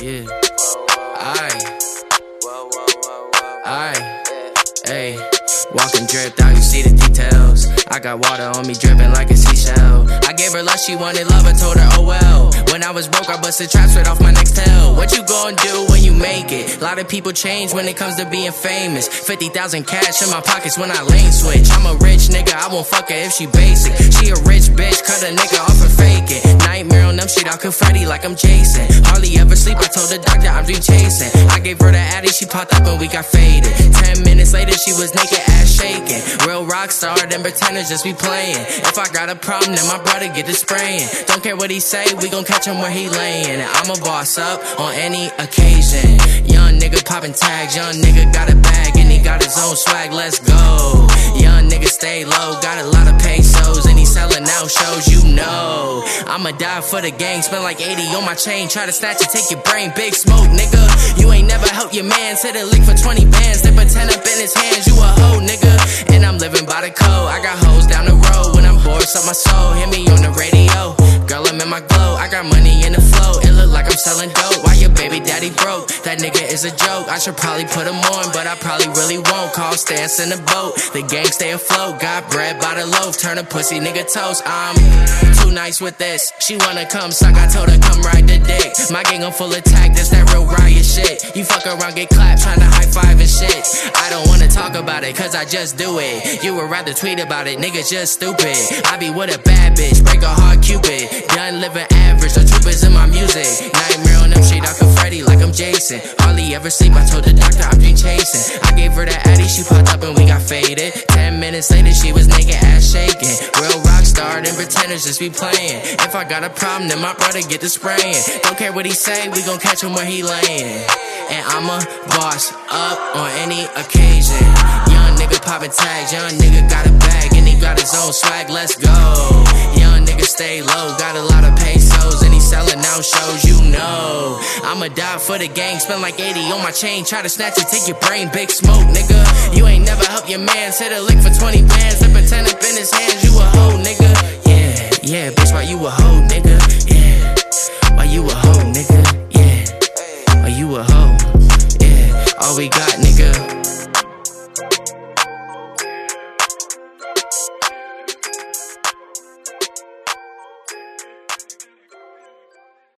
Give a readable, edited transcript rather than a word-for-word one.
Yeah. Aight. Ayy. Walking dripped out, you see the details. I got water on me dripping like a seashell. I gave her love, she wanted love, I told her oh well. When I was broke, I busted traps right off my next tail. What you gon' do when you make it? A lot of people change when it comes to being famous. 50,000 cash in my pockets when I lane switch. I'm a rich nigga, I won't fuck her if she basic. She a rich bitch, cut a nigga off and fake it. Nightmare on them shit, I confetti like I'm Jason. Hardly ever sleep, I told the doctor I'm dream chasing. I gave her the addy, she popped up and we got faded. 10 minutes later, she was naked, ass shaking. Real rock star, them pretenders just be playing. If I got a problem, then my brother get to spraying. Don't care what he say, we gon' catch him where he laying. And I'm a boss up on any occasion. Young nigga popping tags, young nigga got a bag and he got his own swag, let's go. Young nigga stay low, got a lot of pesos and he selling out shows, you know. I'ma die for the gang, spend like 80 on my chain, try to snatch it, take your brain, big smoke, nigga. You ain't never helped your mans, hit a lick for 20 bands, dip a 10 up in his hands, you a hoe, nigga. And I'm living by the code, I got hoes down the road, when I'm bored, suck my soul, hit me on the radio. Girl, I'm in my glow, I got money in the flow, it look like I'm selling dope. Why your baby daddy broke? That nigga is a joke, I should probably put him on, but I probably really won't. Call stance in the boat, the gang stay afloat, got bread by the loaf, turn a pussy nigga toast. I'm too nice with this, she wanna come suck, I told her come ride the dick. My gang I'm full of tag, that's that real riot shit. You fuck around, get clapped, tryna high five and shit. I don't wanna talk about it, cause I just do it. You would rather tweet about it, niggas just stupid. I be with a bad bitch, break a heart cupid. Done living average, the truth is in my music. Nightmare on them shit, I confetti like I'm Jason. Hardly ever sleep, I told the doctor I'm dream chasing. I gave her the addy, she popped up and we got faded. 10 minutes later, she was naked, ass shaking. Real rock star, them pretenders just be playing. If I got a problem, then my brother get to spraying. Don't care what he say, we gon' catch him where he laying. And I'm a boss up on any occasion. Young nigga poppin' tags, young nigga got a bag and he got his own swag, let's go. Young nigga stay low, got a lot of pesos and he selling out shows, you know. I'ma die for the gang, spend like 80 on my chain, try to snatch it, take your brain, big smoke, nigga. You ain't never helped your man, hit a lick for 20 bands, slip a 10 up in his hands, you a hoe, nigga. Yeah, bitch, why you a hoe, nigga? Yeah, why you a hoe, nigga? Yeah, why you a hoe? Yeah, all we got, nigga.